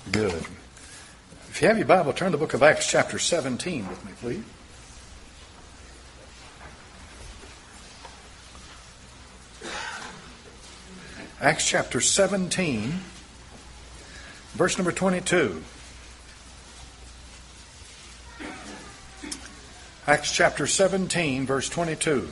Good. If you have your Bible, turn to the book of Acts chapter 17 with me, please. Acts chapter 17, verse number 22. Acts chapter 17, verse 22.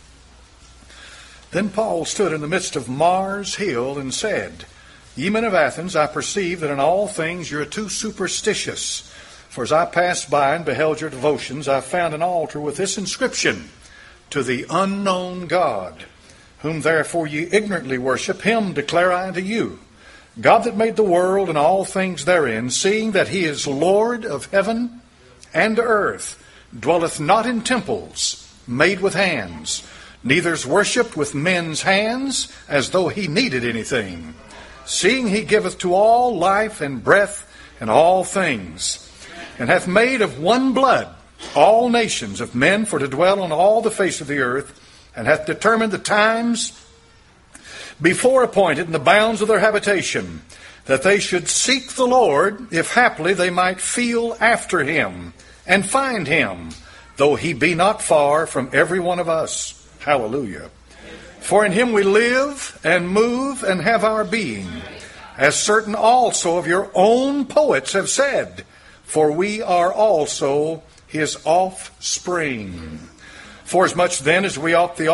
Then Paul stood in the midst of Mars Hill and said, Ye men of Athens, I perceive that in all things you are too superstitious. For as I passed by and beheld your devotions, I found an altar with this inscription, To the unknown God, whom therefore ye ignorantly worship, him declare I unto you. God that made the world and all things therein, seeing that he is Lord of heaven and earth, dwelleth not in temples made with hands, neither is worshipped with men's hands, as though he needed anything. Seeing he giveth to all life and breath and all things, and hath made of one blood all nations of men for to dwell on all the face of the earth, and hath determined the times before appointed and the bounds of their habitation, that they should seek the Lord, if haply they might feel after him, and find him, though he be not far from every one of us. Hallelujah. For in him we live and move and have our being, as certain also of your own poets have said, for we are also his offspring. Forasmuch then as we are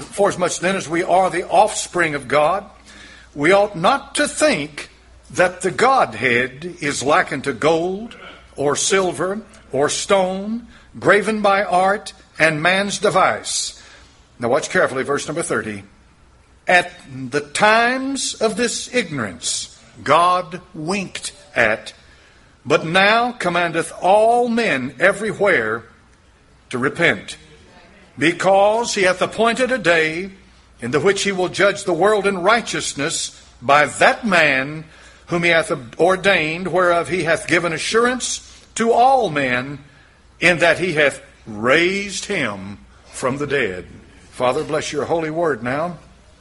the offspring of God, we ought not to think that the Godhead is likened to gold or silver or stone, graven by art and man's device. Now watch carefully, verse number 30. At the times of this ignorance, God winked at, but now commandeth all men everywhere to repent, because he hath appointed a day in the which he will judge the world in righteousness by that man whom he hath ordained, whereof he hath given assurance to all men, in that he hath raised him from the dead. Father, bless your holy word now.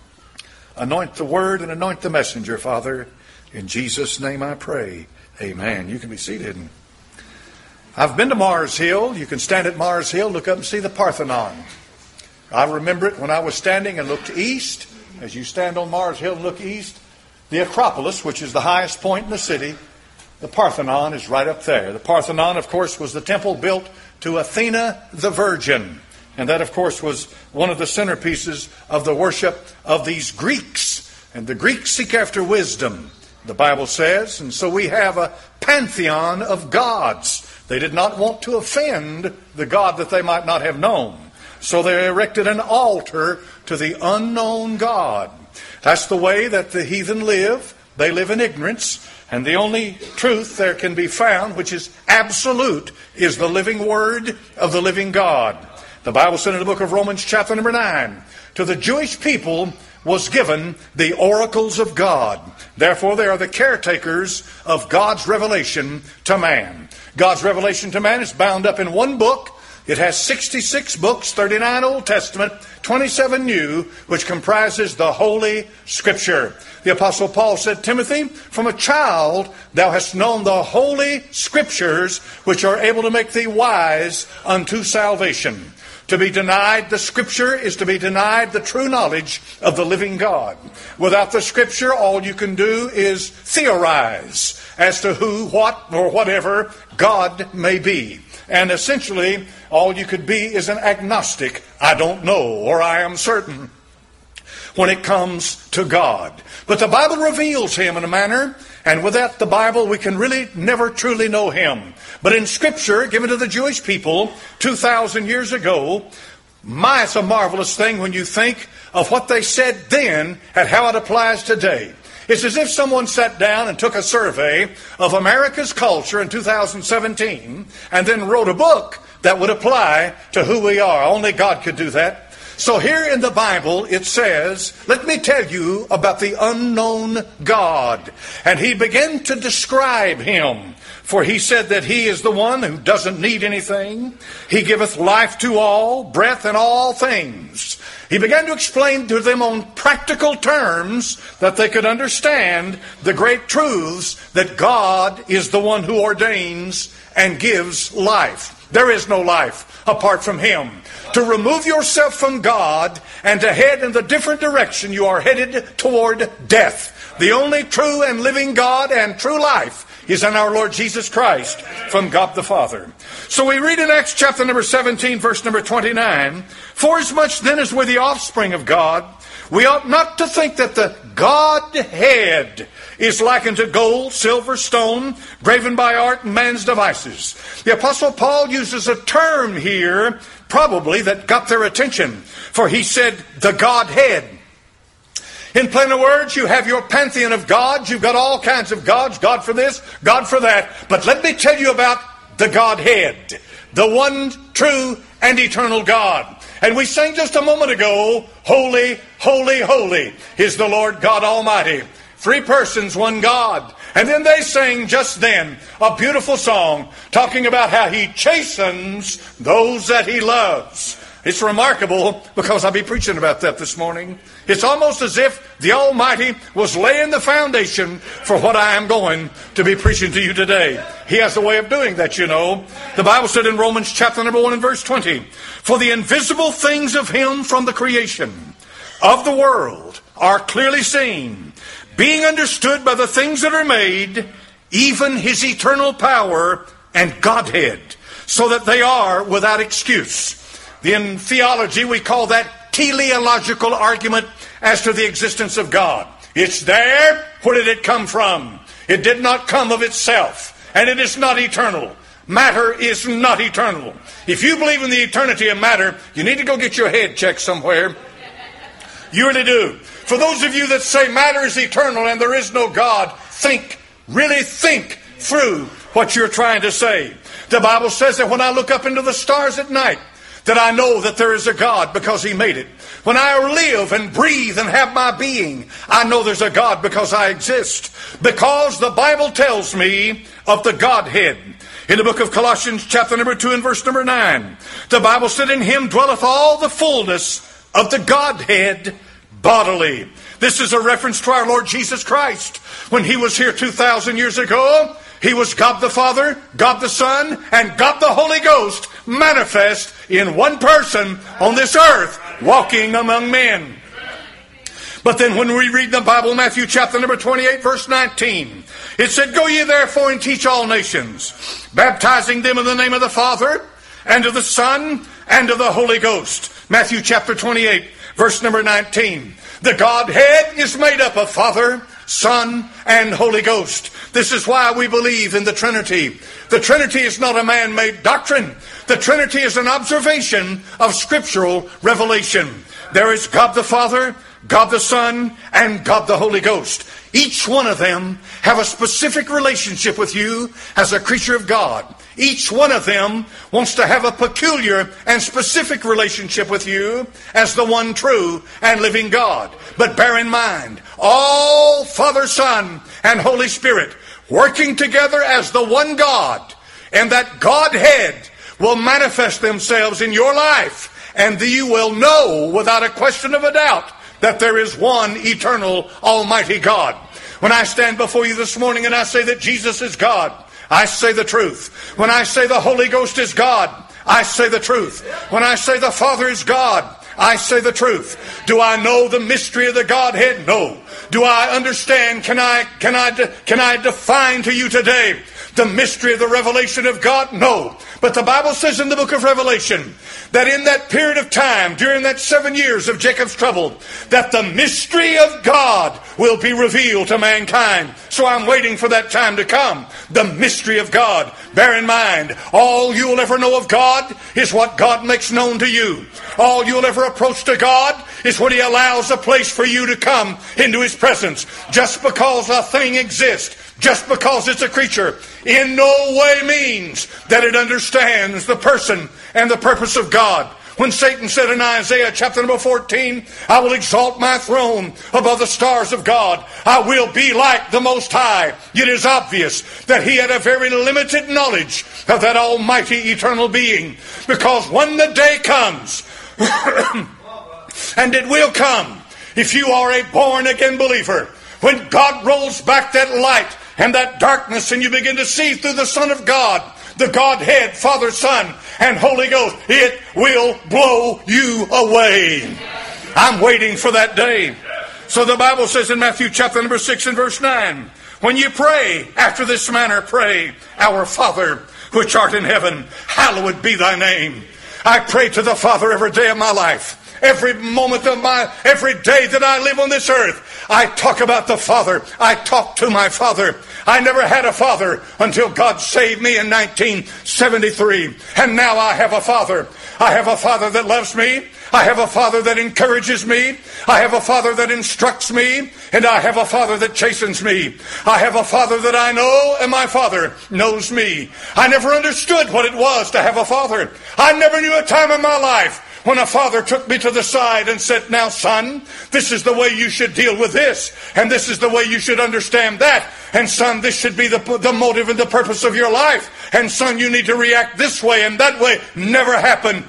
Anoint the word and anoint the messenger, Father. In Jesus' name I pray. Amen. You can be seated. I've been to Mars Hill. You can stand at Mars Hill, look up and see the Parthenon. I remember it when I was standing and looked east. As you stand on Mars Hill and look east, the Acropolis, which is the highest point in the city, the Parthenon is right up there. The Parthenon, of course, was the temple built to Athena the Virgin. And that, of course, was one of the centerpieces of the worship of these Greeks. And the Greeks seek after wisdom, the Bible says. And so we have a pantheon of gods. They did not want to offend the God that they might not have known. So they erected an altar to the unknown God. That's the way that the heathen live. They live in ignorance. And the only truth there can be found, which is absolute, is the living word of the living God. The Bible said in the book of Romans chapter number 9, to the Jewish people was given the oracles of God. Therefore, they are the caretakers of God's revelation to man. God's revelation to man is bound up in one book. It has 66 books, 39 Old Testament, 27 New, which comprises the Holy Scripture. The Apostle Paul said, Timothy, from a child thou hast known the Holy Scriptures, which are able to make thee wise unto salvation. To be denied the Scripture is to be denied the true knowledge of the living God. Without the Scripture, all you can do is theorize as to who, what, or whatever God may be. And essentially, all you could be is an agnostic. I don't know, or I am certain, when it comes to God. But the Bible reveals him in a manner, and without the Bible we can really never truly know him. But in Scripture given to the Jewish people 2,000 years ago, it's a marvelous thing when you think of what they said then and how it applies today. It's as if someone sat down and took a survey of America's culture in 2017 and then wrote a book that would apply to who we are. Only God could do that. So here in the Bible it says, let me tell you about the unknown God. And he began to describe him. For he said that he is the one who doesn't need anything. He giveth life to all, breath in all things. He began to explain to them on practical terms that they could understand the great truths that God is the one who ordains and gives life. There is no life apart from him. To remove yourself from God and to head in the different direction, you are headed toward death. The only true and living God and true life is in our Lord Jesus Christ from God the Father. So we read in Acts chapter number 17, verse number 29, "Forasmuch then as we're the offspring of God, we ought not to think that the Godhead is likened to gold, silver, stone, graven by art and man's devices." The Apostle Paul uses a term here, probably, that got their attention. For he said, the Godhead. In plain words, you have your pantheon of gods. You've got all kinds of gods. God for this, God for that. But let me tell you about the Godhead. The one true and eternal God. And we sang just a moment ago, Holy, holy, holy is the Lord God Almighty. Three persons, one God. And then they sang just then a beautiful song talking about how he chastens those that he loves. It's remarkable because I'll be preaching about that this morning. It's almost as if the Almighty was laying the foundation for what I am going to be preaching to you today. He has a way of doing that, you know. The Bible said in Romans chapter number 1 and verse 20, "For the invisible things of him from the creation of the world are clearly seen, being understood by the things that are made, even his eternal power and Godhead, so that they are without excuse." In theology, we call that teleological argument as to the existence of God. It's there. Where did it come from? It did not come of itself, and it is not eternal. Matter is not eternal. If you believe in the eternity of matter, you need to go get your head checked somewhere. You really do. For those of you that say matter is eternal and there is no God, really think through what you're trying to say. The Bible says that when I look up into the stars at night, that I know that there is a God because he made it. When I live and breathe and have my being, I know there's a God because I exist. Because the Bible tells me of the Godhead. In the book of Colossians chapter number 2 and verse number 9, the Bible said, "In him dwelleth all the fullness of the Godhead bodily." This is a reference to our Lord Jesus Christ. When he was here 2,000 years ago, he was God the Father, God the Son, and God the Holy Ghost manifest in one person on this earth, walking among men. But then when we read the Bible, Matthew chapter number 28, verse 19, it said, "Go ye therefore and teach all nations, baptizing them in the name of the Father, and of the Son, and of the Holy Ghost." Matthew chapter 28, verse number 19. The Godhead is made up of Father, Son, and Holy Ghost. This is why we believe in the Trinity. The Trinity is not a man-made doctrine. The Trinity is an observation of scriptural revelation. There is God the Father, God the Son, and God the Holy Ghost. Each one of them have a specific relationship with you as a creature of God. Each one of them wants to have a peculiar and specific relationship with you as the one true and living God. But bear in mind, all Father, Son, and Holy Spirit working together as the one God, and that Godhead will manifest themselves in your life, and you will know without a question of a doubt that there is one eternal almighty God. When I stand before you this morning and I say that Jesus is God, I say the truth. When I say the Holy Ghost is God, I say the truth. When I say the Father is God, I say the truth. Do I know the mystery of the Godhead? No. Do I understand? Can I define to you today the mystery of the revelation of God? No. But the Bible says in the book of Revelation that in that period of time, during that 7 years of Jacob's trouble, that the mystery of God will be revealed to mankind. So I'm waiting for that time to come. The mystery of God. Bear in mind, all you'll ever know of God is what God makes known to you. All you'll ever approach to God is when he allows a place for you to come into his presence. Just because a thing exists, just because it's a creature, in no way means that it understands the person and the purpose of God. When Satan said in Isaiah chapter number 14, I will exalt my throne above the stars of God. I will be like the Most High. It is obvious that he had a very limited knowledge of that almighty eternal being. Because when the day comes, and it will come, if you are a born-again believer, when God rolls back that light and that darkness and you begin to see through the Son of God, the Godhead, Father, Son, and Holy Ghost, it will blow you away. I'm waiting for that day. So the Bible says in Matthew chapter number 6 and verse 9, when you pray, after this manner pray, Our Father, which art in heaven, hallowed be thy name. I pray to the Father every day of my life. Every moment of every day that I live on this earth, I talk about the Father. I talk to my Father. I never had a father until God saved me in 1973. And now I have a Father. I have a Father that loves me. I have a Father that encourages me. I have a Father that instructs me. And I have a Father that chastens me. I have a Father that I know, and my Father knows me. I never understood what it was to have a father. I never knew a time in my life when a father took me to the side and said, now son, this is the way you should deal with this, and this is the way you should understand that, and son, this should be the motive and the purpose of your life, and son, you need to react this way and that way. Never happened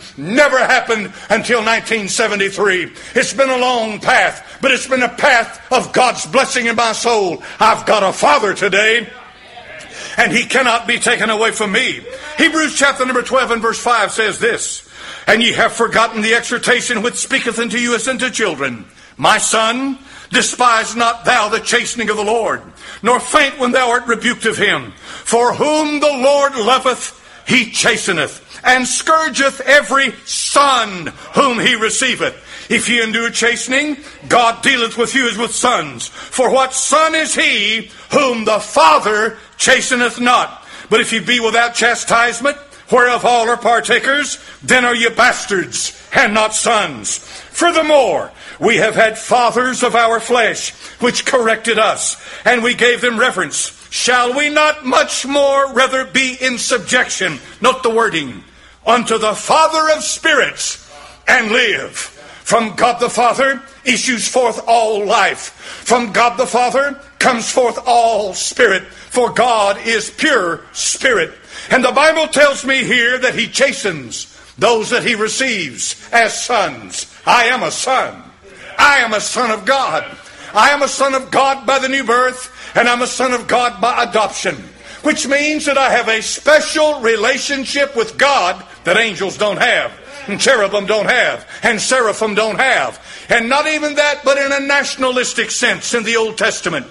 until 1973. It's been a long path, but it's been a path of God's blessing in my soul. I've got a Father today, and he cannot be taken away from me. Hebrews chapter number 12 and verse 5 says this, and ye have forgotten the exhortation which speaketh unto you as unto children. My son, despise not thou the chastening of the Lord, nor faint when thou art rebuked of him. For whom the Lord loveth, he chasteneth, and scourgeth every son whom he receiveth. If ye endure chastening, God dealeth with you as with sons. For what son is he whom the Father chasteneth not? But if ye be without chastisement, whereof all are partakers, then are ye bastards, and not sons. Furthermore, we have had fathers of our flesh, which corrected us, and we gave them reverence. Shall we not much more rather be in subjection, note the wording, unto the Father of spirits, and live? From God the Father issues forth all life. From God the Father comes forth all spirit, for God is pure spirit. And the Bible tells me here that he chastens those that he receives as sons. I am a son. I am a son of God. I am a son of God by the new birth, and I'm a son of God by adoption, which means that I have a special relationship with God that angels don't have, and cherubim don't have, and seraphim don't have. And not even that, but in a nationalistic sense in the Old Testament,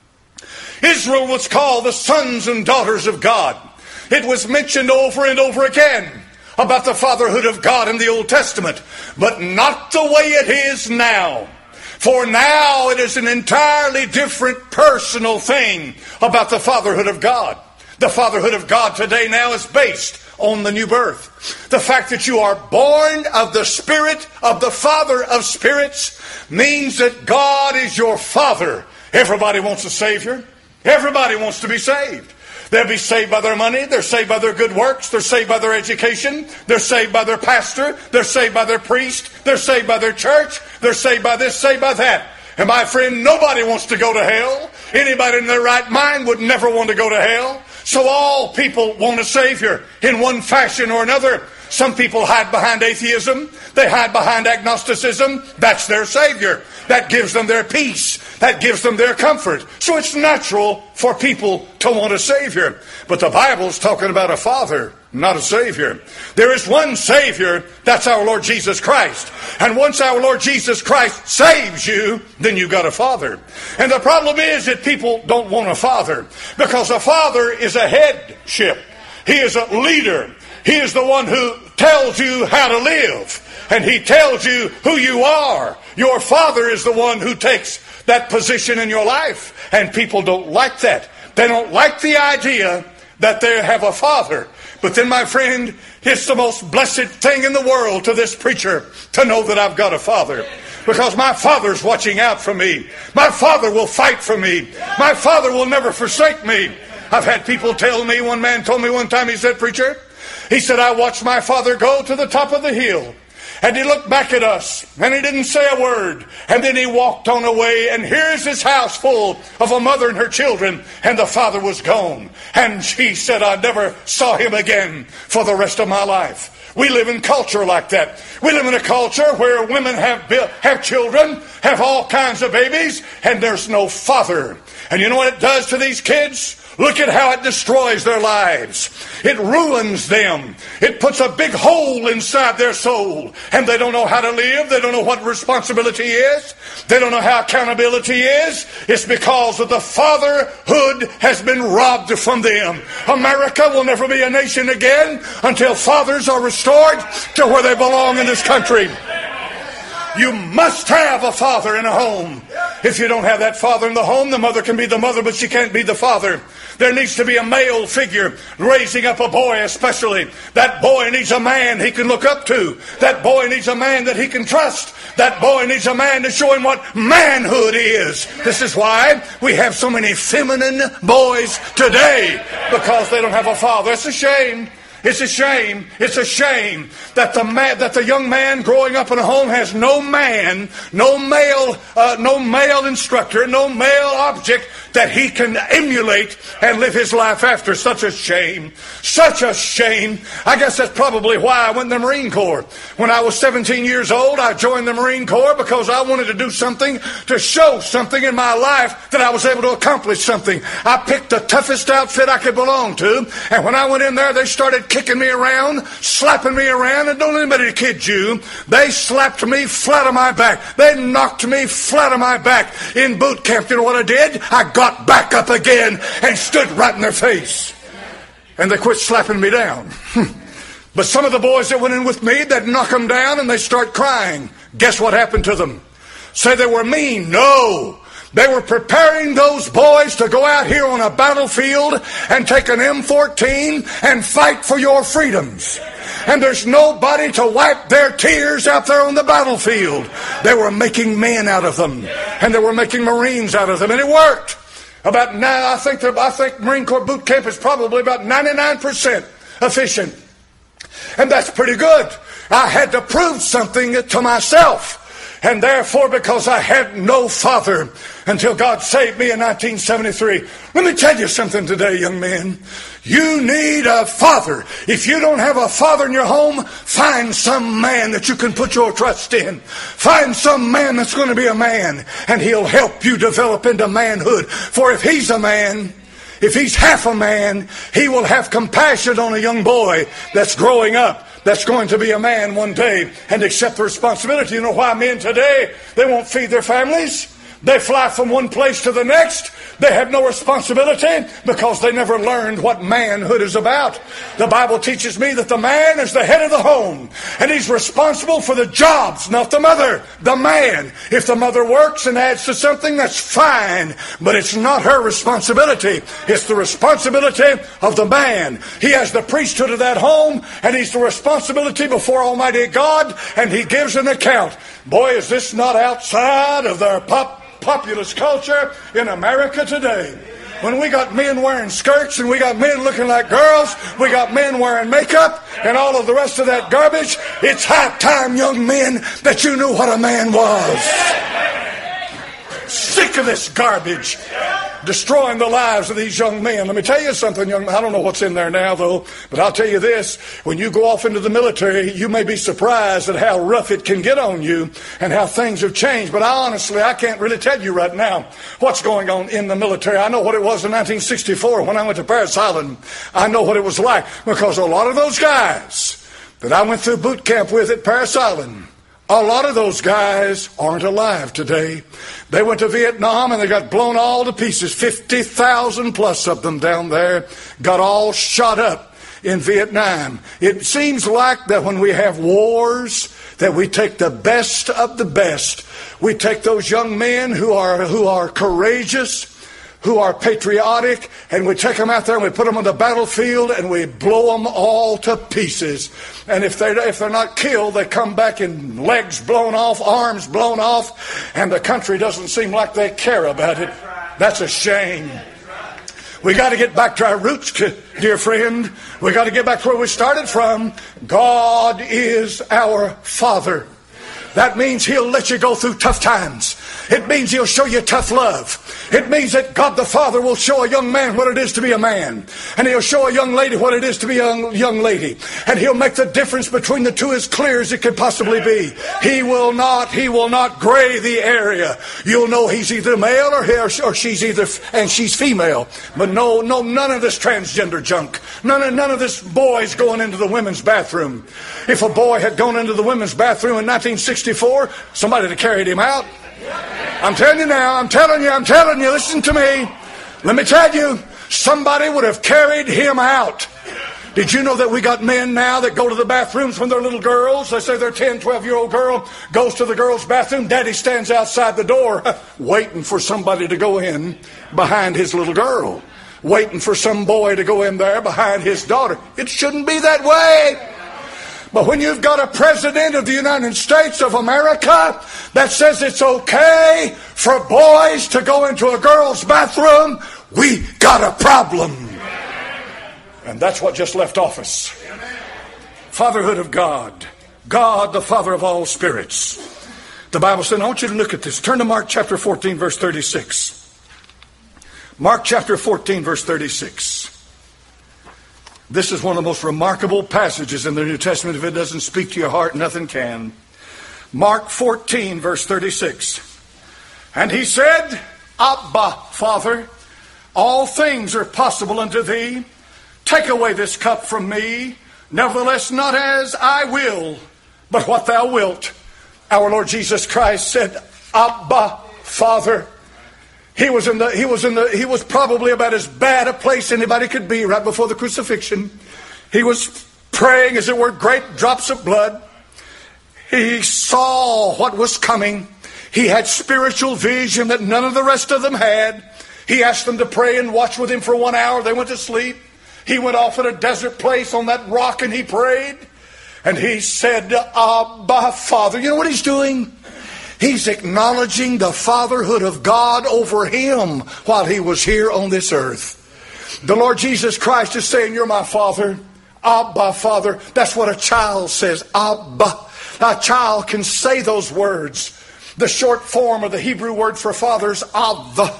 Israel was called the sons and daughters of God. It was mentioned over and over again about the fatherhood of God in the Old Testament, but not the way it is now. For now it is an entirely different personal thing about the fatherhood of God. The fatherhood of God today now is based on the new birth. The fact that you are born of the Spirit of the Father of spirits means that God is your Father. Everybody wants a Savior. Everybody wants to be saved. They'll be saved by their money. They're saved by their good works. They're saved by their education. They're saved by their pastor. They're saved by their priest. They're saved by their church. They're saved by this, saved by that. And my friend, nobody wants to go to hell. Anybody in their right mind would never want to go to hell. So all people want a Savior in one fashion or another. Some people hide behind atheism. They hide behind agnosticism. That's their Savior. That gives them their peace. That gives them their comfort. So it's natural for people to want a Savior. But the Bible's talking about a Father, not a Savior. There is one Savior, that's our Lord Jesus Christ. And once our Lord Jesus Christ saves you, then you've got a Father. And the problem is that people don't want a Father, because a Father is a headship. He is a leader. He is the one who tells you how to live. And he tells you who you are. Your Father is the one who takes that position in your life. And people don't like that. They don't like the idea that they have a Father. But then, my friend, it's the most blessed thing in the world to this preacher to know that I've got a Father. Because my Father's watching out for me. My Father will fight for me. My Father will never forsake me. I've had people tell me, one man told me one time, he said, preacher, he said, I watched my father go to the top of the hill. And he looked back at us, and he didn't say a word. And then he walked on away, and here's his house full of a mother and her children, and the father was gone. And she said, I never saw him again for the rest of my life. We live in culture like that. We live in a culture where women have children, have all kinds of babies, and there's no father. And you know what it does to these kids? Look at how it destroys their lives. It ruins them. It puts a big hole inside their soul. And they don't know how to live. They don't know what responsibility is. They don't know how accountability is. It's because of the fatherhood has been robbed from them. America will never be a nation again until fathers are restored to where they belong in this country. You must have a father in a home. If you don't have that father in the home, the mother can be the mother, but she can't be the father. There needs to be a male figure raising up a boy especially. That boy needs a man he can look up to. That boy needs a man that he can trust. That boy needs a man to show him what manhood is. This is why we have so many feminine boys today, because they don't have a father. It's a shame. It's a shame. It's a shame that the young man growing up in a home has no man, no male instructor, no male object that he can emulate and live his life after. Such a shame. Such a shame. I guess that's probably why I went in the Marine Corps. When I was 17 years old, I joined the Marine Corps because I wanted to do something to show something in my life that I was able to accomplish something. I picked the toughest outfit I could belong to, and when I went in there, they started kicking me around, slapping me around, and don't let anybody kid you, they slapped me flat on my back. They knocked me flat on my back in boot camp. You know what I did? I got back up again and stood right in their face. And they quit slapping me down. But some of the boys that went in with me, they'd knock them down and they start crying. Guess what happened to them? Say they were mean? No. They were preparing those boys to go out here on a battlefield and take an M14 and fight for your freedoms. And there's nobody to wipe their tears out there on the battlefield. They were making men out of them. And they were making Marines out of them. And it worked. About now, I think Marine Corps boot camp is probably about 99% efficient. And that's pretty good. I had to prove something to myself. And therefore, because I had no father until God saved me in 1973. Let me tell you something today, young men. You need a father. If you don't have a father in your home, find some man that you can put your trust in. Find some man that's going to be a man, and he'll help you develop into manhood. For if he's a man, if he's half a man, he will have compassion on a young boy that's growing up, that's going to be a man one day and accept the responsibility. You know why men today, they won't feed their families? They fly from one place to the next. They have no responsibility because they never learned what manhood is about. The Bible teaches me that the man is the head of the home, and he's responsible for the jobs, not the mother. The man. If the mother works and adds to something, that's fine, but it's not her responsibility. It's the responsibility of the man. He has the priesthood of that home, and he's the responsibility before Almighty God, and he gives an account. Boy, is this not outside of their populous culture in America today. When we got men wearing skirts and we got men looking like girls, we got men wearing makeup and all of the rest of that garbage, it's high time, young men, that you knew what a man was. Sick of this garbage destroying the lives of these young men. Let me tell you something, young man. I don't know what's in there now, though, but I'll tell you this. When you go off into the military, you may be surprised at how rough it can get on you and how things have changed. But I can't really tell you right now what's going on in the military. I know what it was in 1964 when I went to Parris Island. I know what it was like because a lot of those guys that I went through boot camp with at Parris Island, a lot of those guys aren't alive today. They went to Vietnam and they got blown all to pieces. 50,000 plus of them down there got all shot up in Vietnam. It seems like that when we have wars, that we take the best of the best. We take those young men who are courageous, who are patriotic, and we take them out there and we put them on the battlefield and we blow them all to pieces. And if they're not killed, they come back in legs blown off, arms blown off, and the country doesn't seem like they care about it. That's a shame. We got to get back to our roots, dear friend. We got to get back to where we started from. God is our Father. That means He'll let you go through tough times. It means He'll show you tough love. It means that God the Father will show a young man what it is to be a man. And He'll show a young lady what it is to be a young lady. And He'll make the difference between the two as clear as it could possibly be. He will not gray the area. You'll know he's either male or she's she's female. But no, none of this transgender junk. None of this boys going into the women's bathroom. If a boy had gone into the women's bathroom in 1964, somebody would have carried him out. I'm telling you now, I'm telling you, listen to me. Let me tell you, somebody would have carried him out. Did you know that we got men now that go to the bathrooms when they're little girls? They say their 10, 12-year-old girl goes to the girl's bathroom. Daddy stands outside the door waiting for somebody to go in behind his little girl. Waiting for some boy to go in there behind his daughter. It shouldn't be that way. But when you've got a president of the United States of America that says it's okay for boys to go into a girl's bathroom, we got a problem. And that's what just left office. Fatherhood of God. God, the Father of all spirits. The Bible said, I want you to look at this. Turn to Mark chapter 14, verse 36. Mark chapter 14, verse 36. This is one of the most remarkable passages in the New Testament. If it doesn't speak to your heart, nothing can. Mark 14, verse 36. And He said, Abba, Father, all things are possible unto Thee. Take away this cup from me. Nevertheless, not as I will, but what Thou wilt. Our Lord Jesus Christ said, Abba, Father. He was probably about as bad a place anybody could be right before the crucifixion. He was praying, as it were, great drops of blood. He saw what was coming. He had spiritual vision that none of the rest of them had. He asked them to pray and watch with Him for 1 hour. They went to sleep. He went off in a desert place on that rock and He prayed. And He said, Abba, Father. You know what He's doing? He's acknowledging the fatherhood of God over him while he was here on this earth. The Lord Jesus Christ is saying, you're my Father. Abba, Father. That's what a child says. Abba. A child can say those words. The short form of the Hebrew word for father is Av.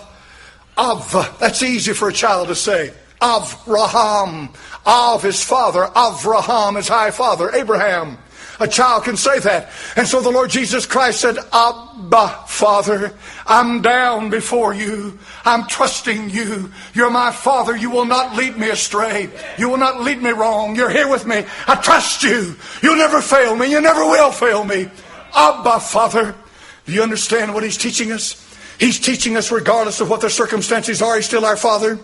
Av. That's easy for a child to say. Avraham. Av is father. Avraham is high father. Abraham. A child can say that. And so the Lord Jesus Christ said, Abba, Father, I'm down before you. I'm trusting you. You're my Father. You will not lead me astray. You will not lead me wrong. You're here with me. I trust you. You'll never fail me. You never will fail me. Abba, Father. Do you understand what He's teaching us? He's teaching us regardless of what the circumstances are, He's still our Father.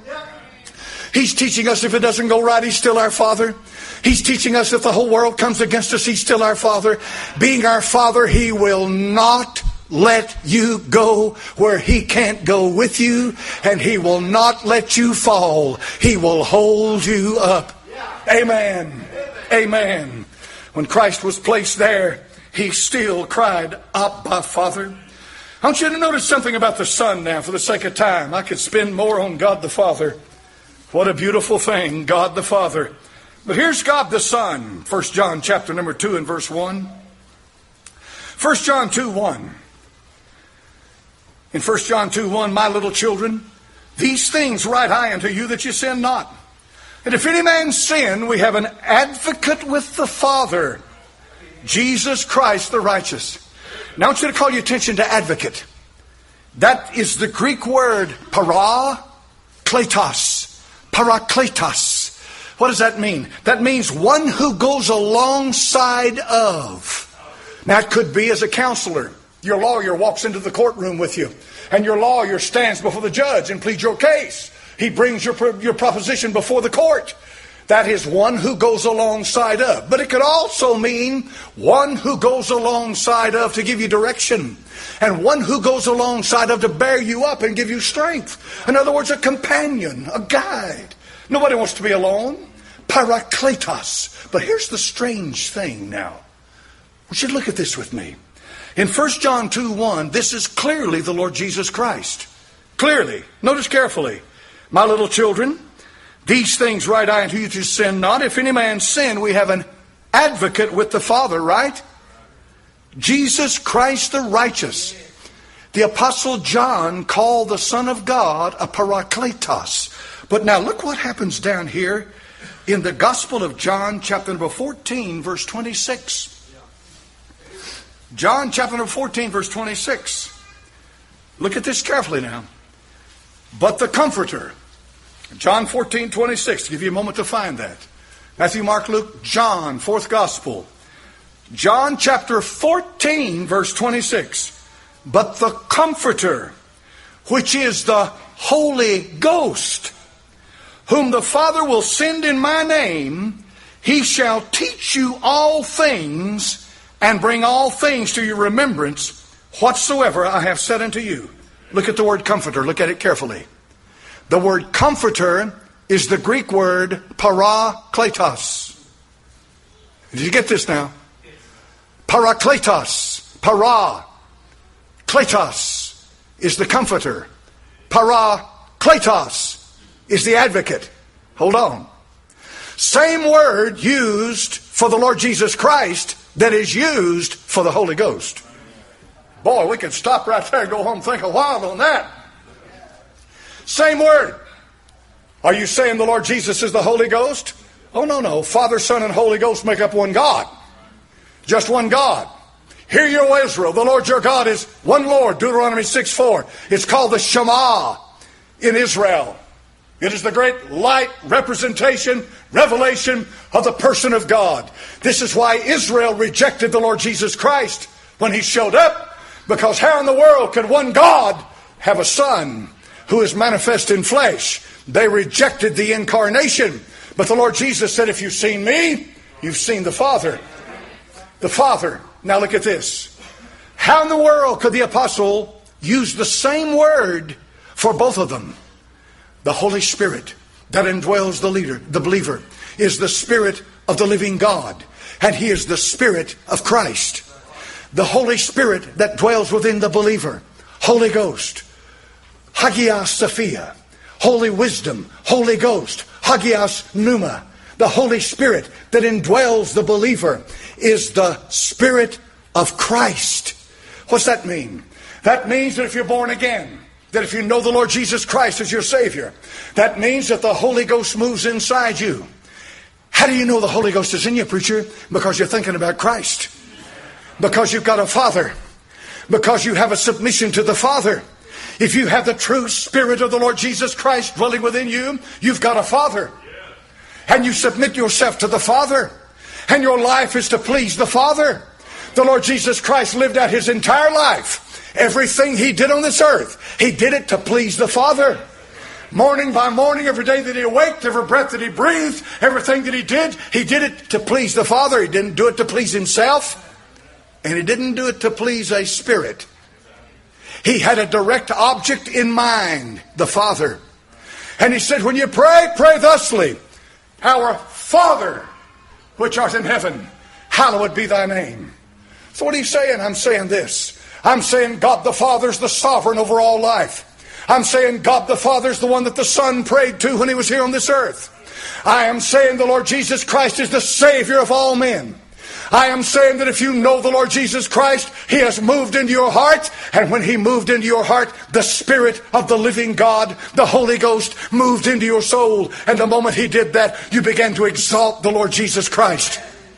He's teaching us if it doesn't go right, He's still our Father. He's teaching us if the whole world comes against us, He's still our Father. Being our Father, He will not let you go where He can't go with you, and He will not let you fall. He will hold you up. Amen. Amen. When Christ was placed there, He still cried, Abba, Father. I want you to notice something about the Son now for the sake of time. I could spend more on God the Father. What a beautiful thing, God the Father. But here's God the Son. 1 John chapter number 2 and verse 1. 1 John 2:1. In 1 John 2:1, my little children, these things write I unto you that you sin not. And if any man sin, we have an advocate with the Father, Jesus Christ the righteous. Now I want you to call your attention to advocate. That is the Greek word parakletos. Parakletos. What does that mean? That means one who goes alongside of. Now it could be as a counselor. Your lawyer walks into the courtroom with you, and your lawyer stands before the judge and pleads your case. He brings your proposition before the court. That is one who goes alongside of. But it could also mean one who goes alongside of to give you direction, and one who goes alongside of to bear you up and give you strength. In other words, a companion, a guide. Nobody wants to be alone. Parakletos. But here's the strange thing now. We should look at this with me. In 1 John 2:1, this is clearly the Lord Jesus Christ. Clearly. Notice carefully. My little children, these things write I unto you to sin not. If any man sin, we have an advocate with the Father, right? Jesus Christ the righteous. The Apostle John called the Son of God a Parakletos. But now look what happens down here in the Gospel of John, chapter number 14, verse 26. John chapter number 14, verse 26. Look at this carefully now. But the Comforter. John 14, 26. Give you a moment to find that. Matthew, Mark, Luke, John, fourth Gospel. John chapter 14, verse 26. But the Comforter, which is the Holy Ghost, whom the Father will send in my name, he shall teach you all things and bring all things to your remembrance whatsoever I have said unto you. Look at the word comforter. Look at it carefully. The word comforter is the Greek word parakletos. Did you get this now? Parakletos. Parakletos is the comforter. Parakletos is the advocate. Hold on. Same word used for the Lord Jesus Christ that is used for the Holy Ghost. Boy, we could stop right there and go home and think a while on that. Same word. Are you saying the Lord Jesus is the Holy Ghost? Oh, no. Father, Son, and Holy Ghost make up one God. Just one God. Hear you, O Israel, the Lord your God is one Lord. Deuteronomy 6:4. It's called the Shema in Israel. It is the great light representation, revelation of the person of God. This is why Israel rejected the Lord Jesus Christ when he showed up. Because how in the world could one God have a son who is manifest in flesh? They rejected the incarnation. But the Lord Jesus said, if you've seen me, you've seen the Father. The Father. Now look at this. How in the world could the apostle use the same word for both of them? The Holy Spirit that indwells the believer, is the Spirit of the living God. And he is the Spirit of Christ. The Holy Spirit that dwells within the believer, Holy Ghost, Hagios Sophia, Holy Wisdom, Holy Ghost, Hagios Pneuma. The Holy Spirit that indwells the believer is the Spirit of Christ. What's that mean? That means that if you're born again, that if you know the Lord Jesus Christ as your Savior, that means that the Holy Ghost moves inside you. How do you know the Holy Ghost is in you, preacher? Because you're thinking about Christ. Because you've got a Father. Because you have a submission to the Father. If you have the true Spirit of the Lord Jesus Christ dwelling within you, you've got a Father. And you submit yourself to the Father. And your life is to please the Father. The Lord Jesus Christ lived out his entire life. Everything he did on this earth, he did it to please the Father. Morning by morning, every day that he awaked, every breath that he breathed, everything that he did it to please the Father. He didn't do it to please himself. And he didn't do it to please a spirit. He had a direct object in mind, the Father. And he said, when you pray, pray thusly. Our Father, which art in heaven, hallowed be thy name. So what are you saying? I'm saying this. I'm saying God the Father's the sovereign over all life. I'm saying God the Father's the one that the Son prayed to when he was here on this earth. I am saying the Lord Jesus Christ is the Savior of all men. I am saying that if you know the Lord Jesus Christ, he has moved into your heart. And when he moved into your heart, the Spirit of the living God, the Holy Ghost, moved into your soul. And the moment he did that, you began to exalt the Lord Jesus Christ.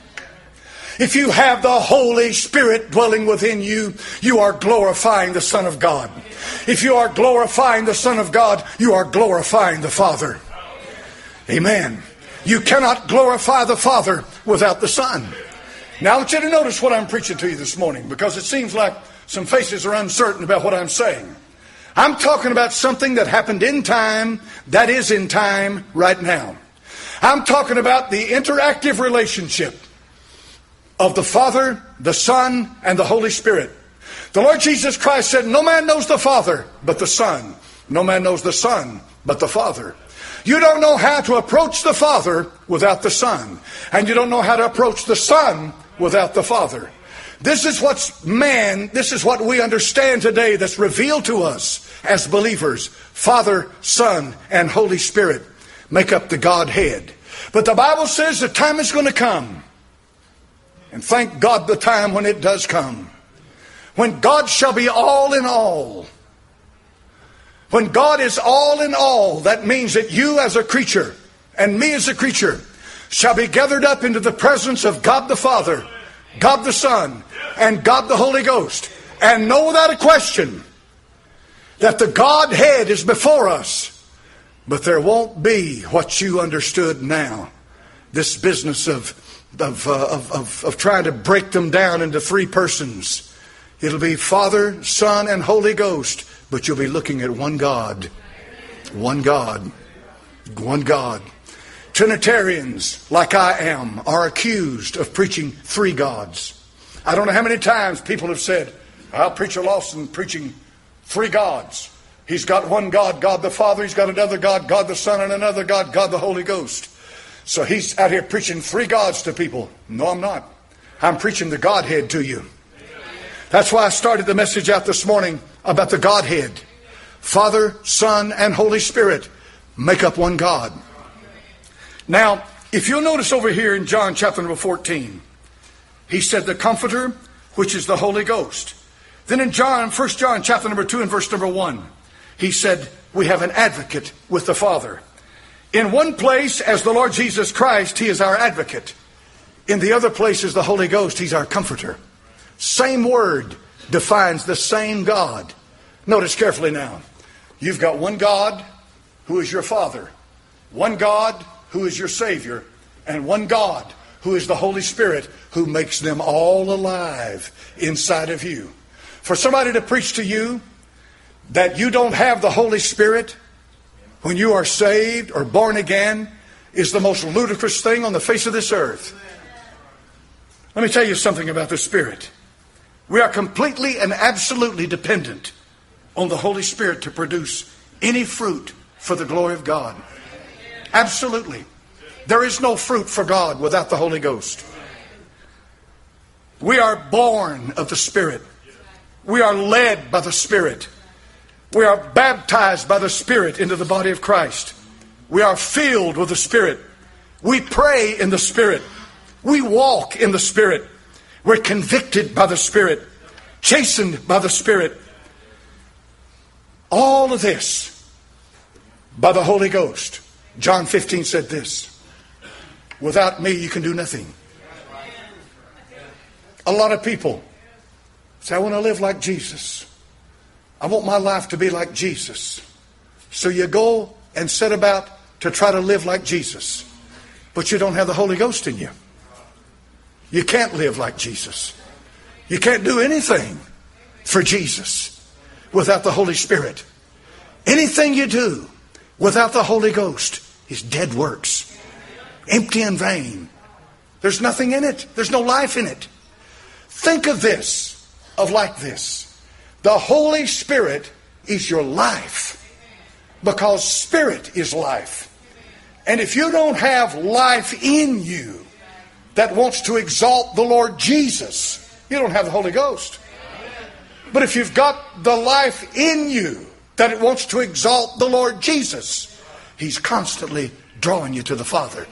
If you have the Holy Spirit dwelling within you, you are glorifying the Son of God. If you are glorifying the Son of God, you are glorifying the Father. Amen. You cannot glorify the Father without the Son. Now I want you to notice what I'm preaching to you this morning, because it seems like some faces are uncertain about what I'm saying. I'm talking about something that happened in time, that is in time right now. I'm talking about the interactive relationship of the Father, the Son, and the Holy Spirit. The Lord Jesus Christ said, no man knows the Father but the Son. No man knows the Son but the Father. You don't know how to approach the Father without the Son. And you don't know how to approach the Son without the Father. This is what we understand today that's revealed to us as believers, Father, Son, and Holy Spirit make up the Godhead. But the Bible says the time is going to come, and thank God the time when it does come, when God shall be all in all. When God is all in all, that means that you as a creature and me as a creature shall be gathered up into the presence of God the Father, God the Son, and God the Holy Ghost, and know without a question that the Godhead is before us. But there won't be what you understood now, this business of trying to break them down into three persons. It'll be Father, Son, and Holy Ghost, but you'll be looking at one God. One God. One God. Trinitarians, like I am, are accused of preaching three gods. I don't know how many times people have said, "I'll Preacher Lawson preaching three gods. He's got one God, God the Father. He's got another God, God the Son, and another God, God the Holy Ghost. So he's out here preaching three gods to people." No, I'm not. I'm preaching the Godhead to you. That's why I started the message out this morning about the Godhead. Father, Son, and Holy Spirit make up one God. Now, if you'll notice over here in John chapter number 14, he said the Comforter, which is the Holy Ghost. Then in 1 John chapter number 2 and verse number 1, he said we have an advocate with the Father. In one place, as the Lord Jesus Christ, he is our advocate. In the other place is the Holy Ghost, he's our Comforter. Same word defines the same God. Notice carefully now. You've got one God who is your Father, one God who is your Savior, and one God who is the Holy Spirit, who makes them all alive inside of you. For somebody to preach to you that you don't have the Holy Spirit when you are saved or born again is the most ludicrous thing on the face of this earth. Let me tell you something about the Spirit. We are completely and absolutely dependent on the Holy Spirit to produce any fruit for the glory of God. Absolutely. There is no fruit for God without the Holy Ghost. We are born of the Spirit. We are led by the Spirit. We are baptized by the Spirit into the body of Christ. We are filled with the Spirit. We pray in the Spirit. We walk in the Spirit. We're convicted by the Spirit, chastened by the Spirit. All of this by the Holy Ghost. John 15 said this, "Without me you can do nothing." A lot of people say, "I want to live like Jesus. I want my life to be like Jesus." So you go and set about to try to live like Jesus, but you don't have the Holy Ghost in you. You can't live like Jesus. You can't do anything for Jesus without the Holy Spirit. Anything you do without the Holy Ghost is dead works. Empty and vain. There's nothing in it. There's no life in it. Think of this, like this. The Holy Spirit is your life, because Spirit is life. And if you don't have life in you that wants to exalt the Lord Jesus, you don't have the Holy Ghost. But if you've got the life in you that it wants to exalt the Lord Jesus, he's constantly drawing you to the Father.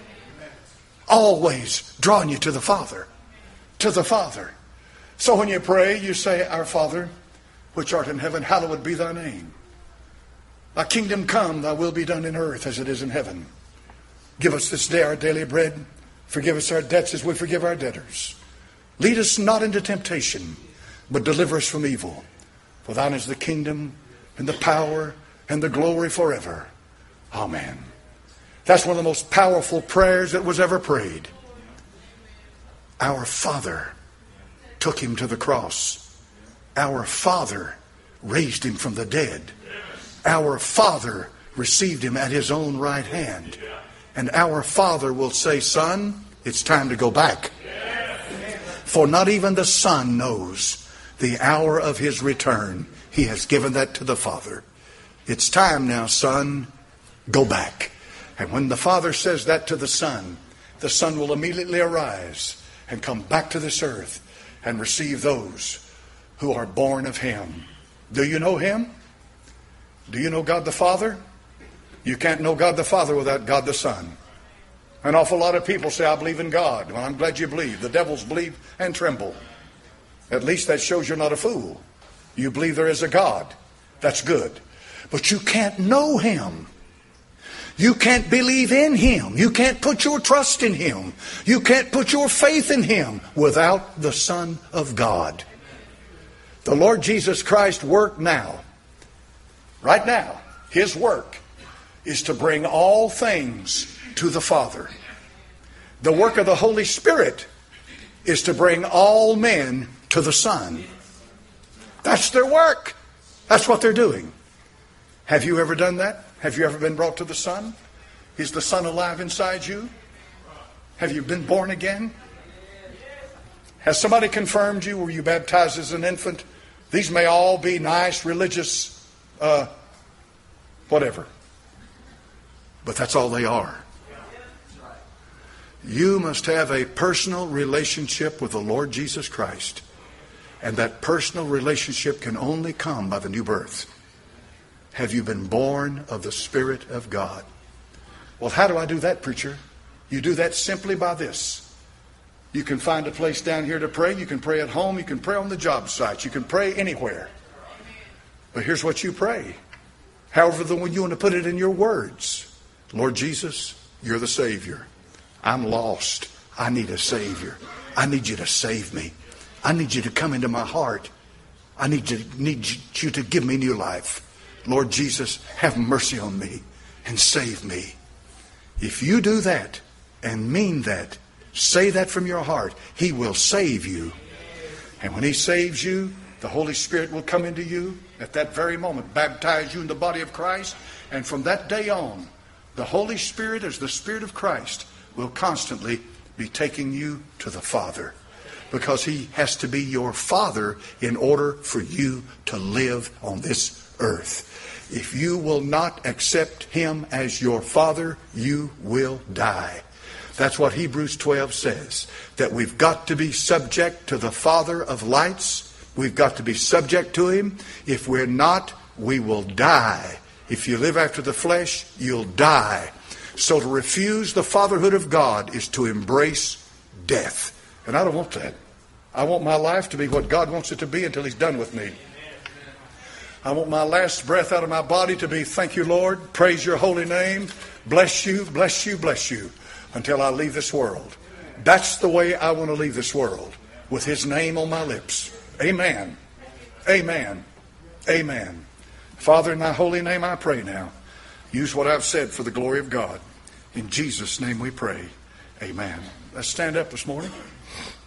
Always drawing you to the Father. To the Father. So when you pray, you say, "Our Father, which art in heaven, hallowed be thy name. Thy kingdom come, thy will be done in earth as it is in heaven. Give us this day our daily bread. Forgive us our debts as we forgive our debtors. Lead us not into temptation, but deliver us from evil. For thine is the kingdom and the power and the glory forever. Amen." That's one of the most powerful prayers that was ever prayed. Our Father took him to the cross. Our Father raised him from the dead. Our Father received him at his own right hand. And our Father will say, "Son, it's time to go back. For not even the Son knows the hour of his return." He has given that to the Father. "It's time now, Son, go back." And when the Father says that to the Son will immediately arise and come back to this earth and receive those who are born of him. Do you know him? Do you know God the Father? You can't know God the Father without God the Son. An awful lot of people say, I believe in God. Well, I'm glad you believe. The devils believe and tremble. At least that shows you're not a fool. You believe there is a God. That's good. But you can't know Him. You can't believe in Him. You can't put your trust in Him. You can't put your faith in Him without the Son of God. The Lord Jesus Christ worked now. Right now, His work is to bring all things to the Father. The work of the Holy Spirit is to bring all men to the Son. That's their work. That's what they're doing. Have you ever done that? Have you ever been brought to the Son? Is the Son alive inside you? Have you been born again? Has somebody confirmed you? Were you baptized as an infant? These may all be nice, religious, whatever. But that's all they are. You must have a personal relationship with the Lord Jesus Christ. And that personal relationship can only come by the new birth. Have you been born of the Spirit of God? Well, how do I do that, preacher? You do that simply by this. You can find a place down here to pray. You can pray at home. You can pray on the job site. You can pray anywhere. But here's what you pray. However, you want to put it in your words. Lord Jesus, you're the Savior. I'm lost. I need a Savior. I need you to save me. I need you to come into my heart. I need you to give me new life. Lord Jesus, have mercy on me and save me. If you do that and mean that, say that from your heart, He will save you. And when He saves you, the Holy Spirit will come into you at that very moment, baptize you in the body of Christ. And from that day on, the Holy Spirit, as the Spirit of Christ, will constantly be taking you to the Father. Because He has to be your Father in order for you to live on this earth. If you will not accept Him as your Father, you will die. That's what Hebrews 12 says. That we've got to be subject to the Father of lights. We've got to be subject to Him. If we're not, we will die. If you live after the flesh, you'll die. So to refuse the fatherhood of God is to embrace death. And I don't want that. I want my life to be what God wants it to be until He's done with me. I want my last breath out of my body to be, thank you, Lord, praise your holy name, bless you, bless you, bless you, until I leave this world. That's the way I want to leave this world, with His name on my lips. Amen. Amen. Amen. Father, in thy holy name I pray now. Use what I've said for the glory of God. In Jesus' name we pray. Amen. Let's stand up this morning.